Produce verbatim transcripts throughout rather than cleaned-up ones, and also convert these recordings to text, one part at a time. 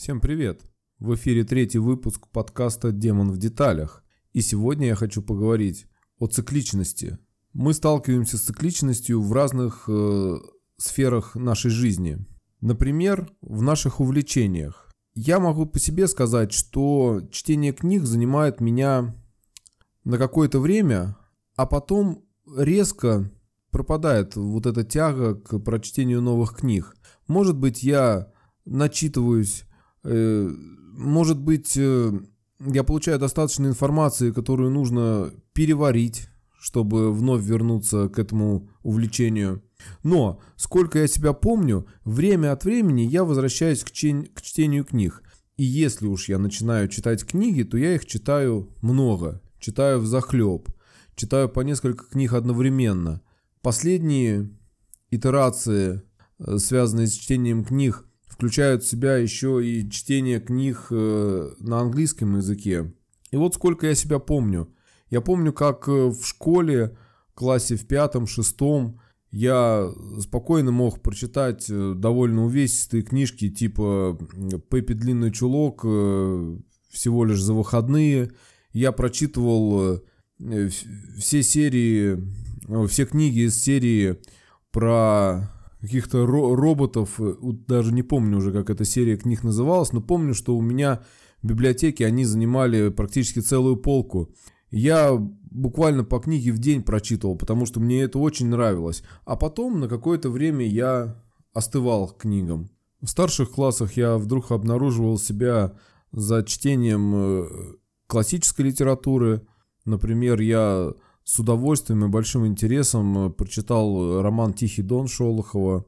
Всем привет! В эфире третий выпуск подкаста «Демон в деталях». И сегодня я хочу поговорить о цикличности. Мы сталкиваемся с цикличностью в разных э, сферах нашей жизни. Например, в наших увлечениях. Я могу по себе сказать, что чтение книг занимает меня на какое-то время, а потом резко пропадает вот эта тяга к прочтению новых книг. Может быть, я начитываюсь, э, может быть, э, я получаю достаточно информации, которую нужно переварить, чтобы вновь вернуться к этому увлечению. Но, сколько я себя помню, время от времени я возвращаюсь к, чен- к чтению книг. И если уж я начинаю читать книги, то я их читаю много, читаю взахлеб, читаю по несколько книг одновременно. Последние итерации, связанные с чтением книг, включают в себя еще и чтение книг на английском языке. И вот сколько я себя помню. Я помню, как в школе, в классе в пятом-шестом, я спокойно мог прочитать довольно увесистые книжки типа «Пеппи Длинный Чулок», «Всего лишь за выходные». Я прочитывал все серии, все книги из серии про каких-то ро- роботов, даже не помню уже, как эта серия книг называлась, но помню, что у меня в библиотеке они занимали практически целую полку. Я буквально по книге в день прочитывал, потому что мне это очень нравилось. А потом на какое-то время я остывал к книгам. В старших классах я вдруг обнаруживал себя за чтением классической литературы. Например, я с удовольствием и большим интересом прочитал роман «Тихий Дон» Шолохова.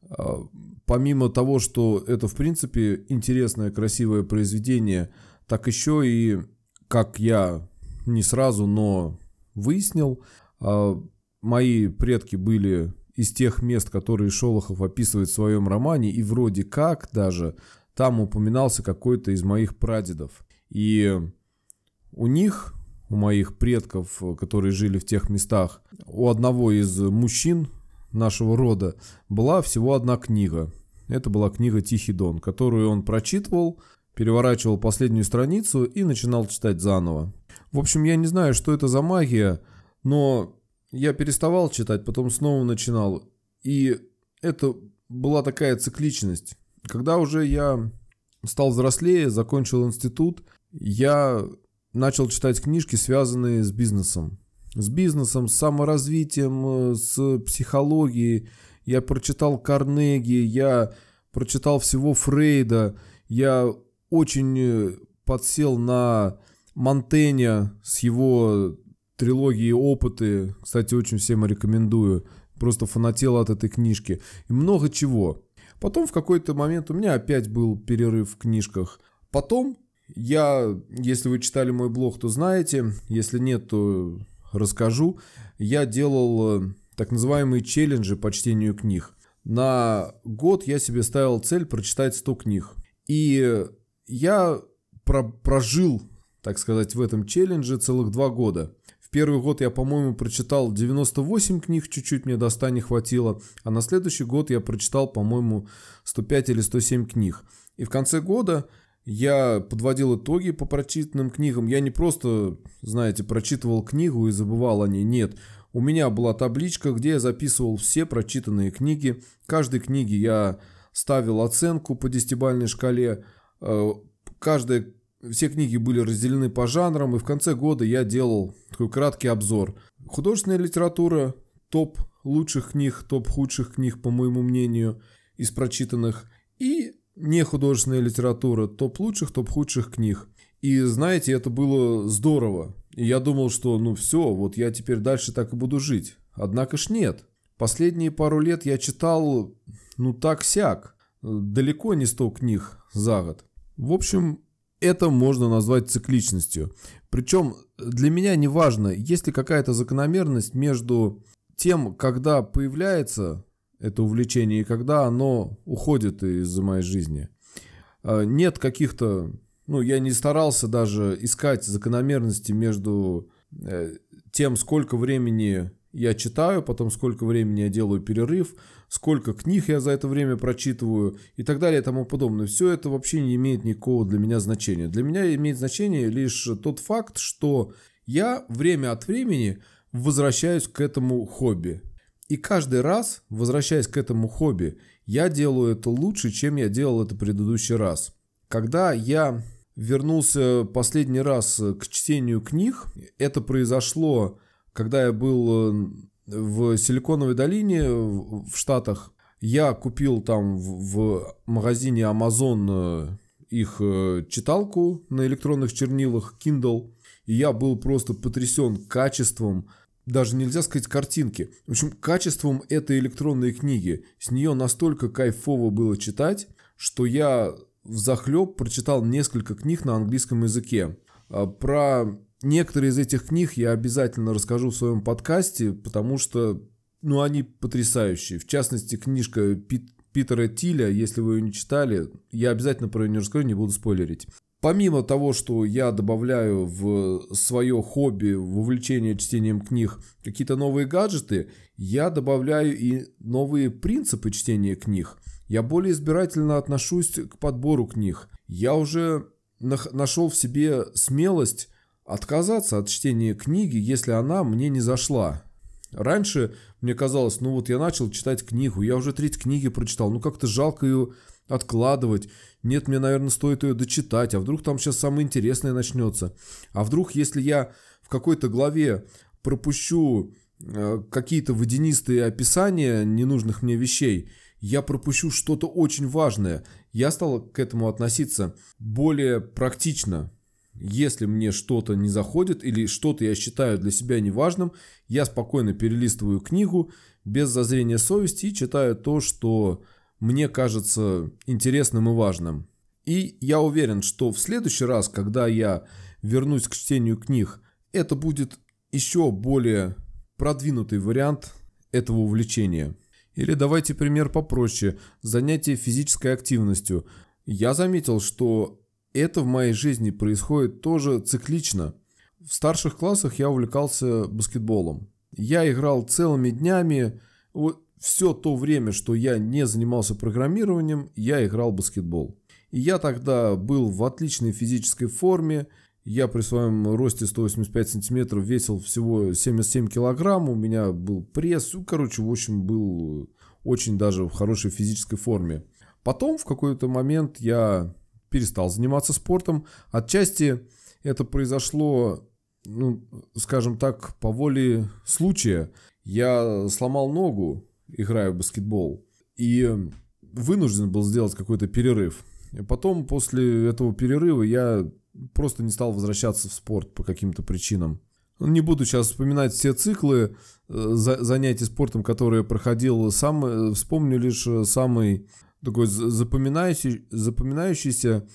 Помимо того, что это в принципе интересное, красивое произведение, так еще и, как я не сразу, но выяснил, мои предки были из тех мест, которые Шолохов описывает в своем романе, и вроде как даже там упоминался какой-то из моих прадедов. И у них, у моих предков, которые жили в тех местах, у одного из мужчин нашего рода была всего одна книга. Это была книга «Тихий Дон», которую он прочитывал, переворачивал последнюю страницу и начинал читать заново. В общем, я не знаю, что это за магия, но я переставал читать, потом снова начинал. И это была такая цикличность. Когда уже я стал взрослее, закончил институт, я начал читать книжки, связанные с бизнесом. С бизнесом, с саморазвитием, с психологией. Я прочитал Карнеги, я прочитал всего Фрейда. Я очень подсел на Монтэня с его трилогией «Опыты». Кстати, очень всем рекомендую. Просто фанател от этой книжки. И много чего. Потом в какой-то момент у меня опять был перерыв в книжках. Потом я, если вы читали мой блог, то знаете. Если нет, то расскажу. Я делал так называемые челленджи по чтению книг. На год я себе ставил цель прочитать сто книг. И я про- прожил, так сказать, в этом челлендже целых два года. В первый год я, по-моему, прочитал девяносто восемь книг, чуть-чуть мне до ста не хватило. А на следующий год я прочитал, по-моему, сто пять или сто семь книг. И в конце года я подводил итоги по прочитанным книгам. Я не просто, знаете, прочитывал книгу и забывал о ней. Нет, у меня была табличка, где я записывал все прочитанные книги. Каждой книге я ставил оценку по десятибалльной шкале. Каждая, все книги были разделены по жанрам. И в конце года я делал такой краткий обзор. Художественная литература, топ лучших книг, топ худших книг, по моему мнению, из прочитанных. И нехудожественная литература, топ лучших, топ худших книг. И знаете, это было здорово. И я думал, что ну все, вот я теперь дальше так и буду жить. Однако ж нет. Последние пару лет я читал, ну так-сяк, далеко не сто книг за год. В общем, это можно назвать цикличностью. Причем для меня не важно, есть ли какая-то закономерность между тем, когда появляется это увлечение и когда оно уходит из моей жизни. Нет каких-то, ну, я не старался даже искать закономерности между тем, сколько времени я читаю, потом сколько времени я делаю перерыв, сколько книг я за это время прочитываю и так далее и тому подобное. Все это вообще не имеет никакого для меня значения. Для меня имеет значение лишь тот факт, что я время от времени возвращаюсь к этому хобби. И каждый раз, возвращаясь к этому хобби, я делаю это лучше, чем я делал это в предыдущий раз. Когда я вернулся последний раз к чтению книг, это произошло, когда я был в Силиконовой долине в Штатах. Я купил там в магазине Amazon их читалку на электронных чернилах Kindle. И я был просто потрясен качеством, даже нельзя сказать картинки, в общем, качеством этой электронной книги. С нее настолько кайфово было читать, что я взахлеб прочитал несколько книг на английском языке. Про некоторые из этих книг я обязательно расскажу в своем подкасте, потому что, ну, они потрясающие. В частности, книжка Пит, Питера Тиля, если вы ее не читали, я обязательно про нее не расскажу, не буду спойлерить. Помимо того, что я добавляю в свое хобби, в увлечение чтением книг какие-то новые гаджеты, я добавляю и новые принципы чтения книг. Я более избирательно отношусь к подбору книг. Я уже нашел в себе смелость отказаться от чтения книги, если она мне не зашла. Раньше мне казалось, ну вот я начал читать книгу, я уже треть книги прочитал, ну как-то жалко ее откладывать. Нет, мне, наверное, стоит ее дочитать, а вдруг там сейчас самое интересное начнется. А вдруг, если я в какой-то главе пропущу э, какие-то водянистые описания ненужных мне вещей, я пропущу что-то очень важное. Я стал к этому относиться более практично. Если мне что-то не заходит или что-то я считаю для себя неважным, я спокойно перелистываю книгу без зазрения совести и читаю то, что мне кажется интересным и важным. И я уверен, что в следующий раз, когда я вернусь к чтению книг, это будет еще более продвинутый вариант этого увлечения. Или давайте пример попроще. Занятие физической активностью. Я заметил, что это в моей жизни происходит тоже циклично. В старших классах я увлекался баскетболом. Я играл целыми днями. Все то время, что я не занимался программированием, я играл в баскетбол. И я тогда был в отличной физической форме. Я при своем росте сто восемьдесят пять сантиметров весил всего семьдесят семь килограмм. У меня был пресс. Короче, в общем, был очень даже в хорошей физической форме. Потом в какой-то момент я перестал заниматься спортом. Отчасти это произошло, ну, скажем так, по воле случая. Я сломал ногу, играя в баскетбол, и вынужден был сделать какой-то перерыв. И потом, после этого перерыва, я просто не стал возвращаться в спорт по каким-то причинам. Не буду сейчас вспоминать все циклы занятий спортом, которые я проходил сам. Вспомню лишь самый такой запоминающий, запоминающийся.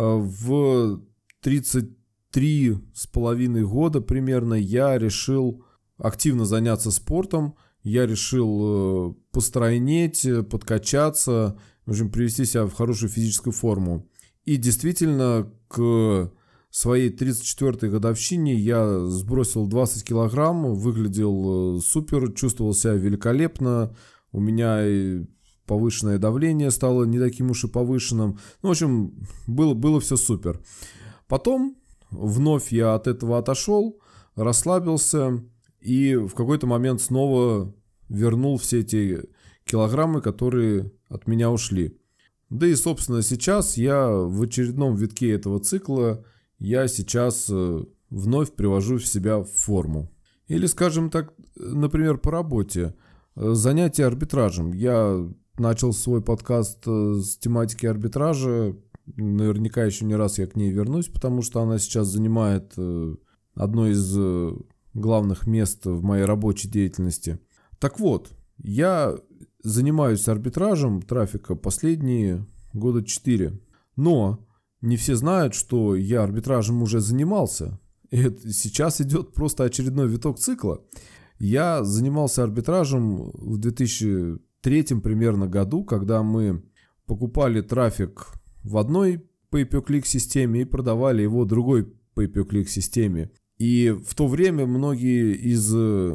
В тридцать три с половиной года примерно я решил активно заняться спортом. Я решил постройнеть, подкачаться, в общем, привести себя в хорошую физическую форму. И действительно, к своей тридцать четвёртой годовщине я сбросил двадцать килограмм, выглядел супер, чувствовал себя великолепно. У меня повышенное давление стало не таким уж и повышенным. Ну, в общем, было, было все супер. Потом вновь я от этого отошел, расслабился и в какой-то момент снова вернул все эти килограммы, которые от меня ушли. Да и, собственно, сейчас я в очередном витке этого цикла, я сейчас вновь привожу себя в форму. Или, скажем так, например, по работе. Занятие арбитражем. Я начал свой подкаст с тематики арбитража. Наверняка еще не раз я к ней вернусь, потому что она сейчас занимает одно из главных мест в моей рабочей деятельности. Так вот, я занимаюсь арбитражем трафика последние года четыре. Но не все знают, что я арбитражем уже занимался. И это сейчас идет просто очередной виток цикла. Я занимался арбитражем в две тысячи третьем примерно году, когда мы покупали трафик в одной pay-per-click системе и продавали его другой pay-per-click системе. И в то время многие из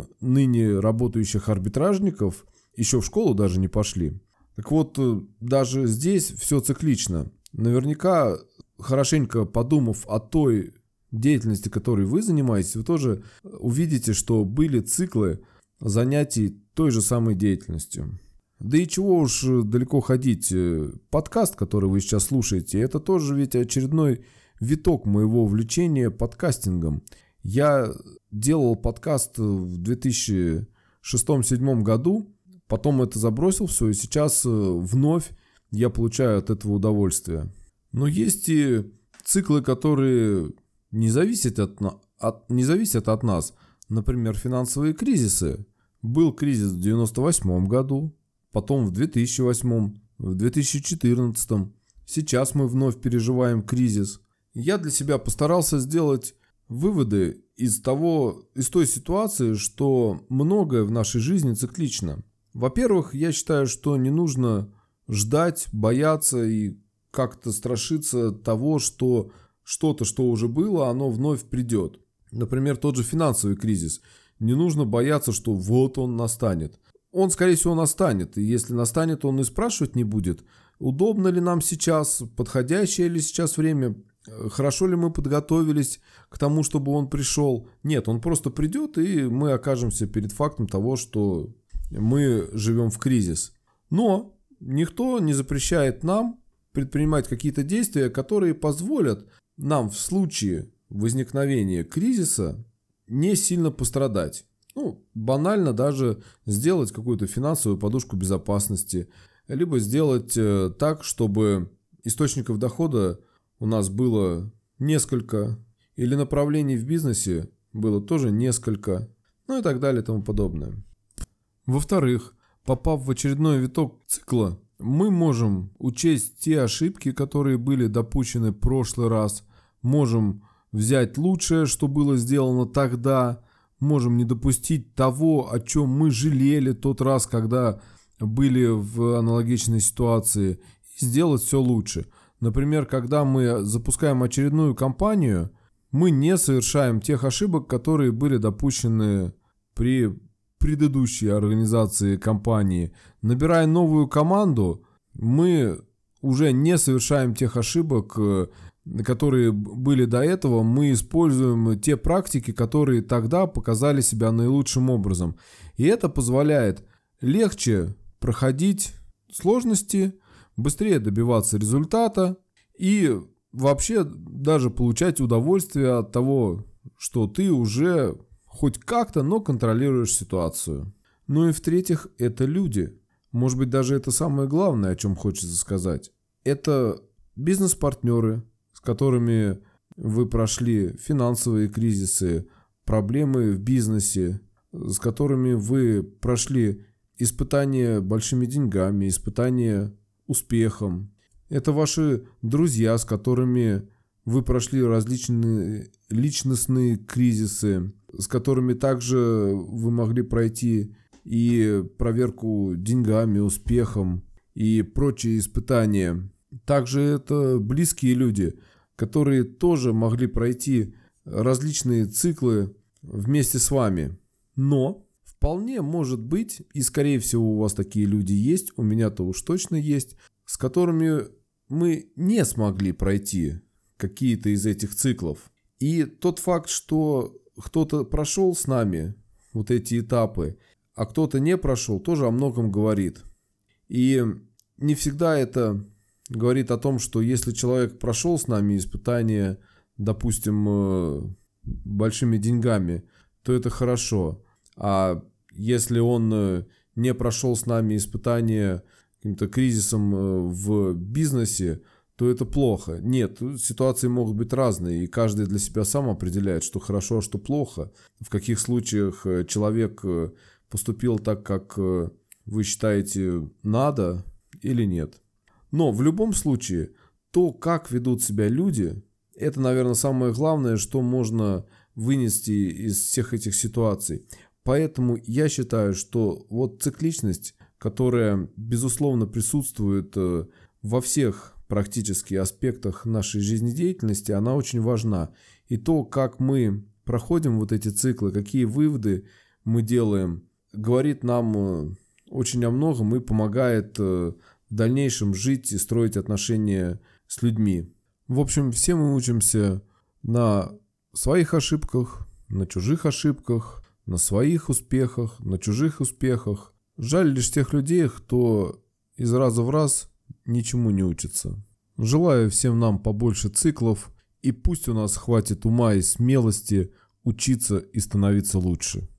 ныне работающих арбитражников еще в школу даже не пошли. Так вот, даже здесь все циклично. Наверняка, хорошенько подумав о той деятельности, которой вы занимаетесь, вы тоже увидите, что были циклы занятий той же самой деятельностью. Да и чего уж далеко ходить. Подкаст, который вы сейчас слушаете, это тоже ведь очередной виток моего увлечения подкастингом. Я делал подкаст в две тысячи шестом-две тысячи седьмом году, потом это забросил все, и сейчас вновь я получаю от этого удовольствие. Но есть и циклы, которые не зависят от, от, не зависят от нас. Например, финансовые кризисы. Был кризис в девяносто восьмом году, потом в две тысячи восьмом, в две тысячи четырнадцатом. Сейчас мы вновь переживаем кризис. Я для себя постарался сделать выводы из того, из той ситуации, что многое в нашей жизни циклично. Во-первых, я считаю, что не нужно ждать, бояться и как-то страшиться того, что что-то, что уже было, оно вновь придет. Например, тот же финансовый кризис. Не нужно бояться, что вот он настанет. Он, скорее всего, настанет. И если настанет, он и спрашивать не будет, удобно ли нам сейчас, подходящее ли сейчас время, хорошо ли мы подготовились к тому, чтобы он пришел. Нет, он просто придет, и мы окажемся перед фактом того, что мы живем в кризис. Но никто не запрещает нам предпринимать какие-то действия, которые позволят нам в случае возникновения кризиса не сильно пострадать. Ну, банально даже сделать какую-то финансовую подушку безопасности, либо сделать э, так, чтобы источников дохода у нас было несколько, или направлений в бизнесе было тоже несколько, ну и так далее и тому подобное. Во-вторых, попав в очередной виток цикла, мы можем учесть те ошибки, которые были допущены в прошлый раз, можем взять лучшее, что было сделано тогда, можем не допустить того, о чем мы жалели тот раз, когда были в аналогичной ситуации, и сделать все лучше. Например, когда мы запускаем очередную кампанию, мы не совершаем тех ошибок, которые были допущены при предыдущей организации компании. Набирая новую команду, мы уже не совершаем тех ошибок, которые были до этого. Мы используем те практики, которые тогда показали себя наилучшим образом. И это позволяет легче проходить сложности, быстрее добиваться результата и вообще даже получать удовольствие от того, что ты уже хоть как-то, но контролируешь ситуацию. Ну и в-третьих, это люди. Может быть, даже это самое главное, о чем хочется сказать. Это бизнес-партнеры, с которыми вы прошли финансовые кризисы, проблемы в бизнесе, с которыми вы прошли испытания большими деньгами, испытания успехом. Это ваши друзья, с которыми вы прошли различные личностные кризисы, с которыми также вы могли пройти и проверку деньгами, успехом и прочие испытания. Также это близкие люди, которые тоже могли пройти различные циклы вместе с вами. Но вполне может быть, и скорее всего у вас такие люди есть, у меня-то уж точно есть, с которыми мы не смогли пройти какие-то из этих циклов. И тот факт, что кто-то прошел с нами вот эти этапы, а кто-то не прошел, тоже о многом говорит. И не всегда это говорит о том, что если человек прошел с нами испытания, допустим, большими деньгами, то это хорошо. А если он не прошел с нами испытания каким-то кризисом в бизнесе, то это плохо. Нет, ситуации могут быть разные, и каждый для себя сам определяет, что хорошо, а что плохо. В каких случаях человек поступил так, как вы считаете надо или нет. Но в любом случае, то, как ведут себя люди, это, наверное, самое главное, что можно вынести из всех этих ситуаций. Поэтому я считаю, что вот цикличность, которая, безусловно, присутствует во всех практически аспектах нашей жизнедеятельности, она очень важна. И то, как мы проходим вот эти циклы, какие выводы мы делаем, говорит нам очень о многом и помогает в дальнейшем жить и строить отношения с людьми. В общем, все мы учимся на своих ошибках, на чужих ошибках, на своих успехах, на чужих успехах. Жаль лишь тех людей, кто из раза в раз ничему не учится. Желаю всем нам побольше циклов, и пусть у нас хватит ума и смелости учиться и становиться лучше.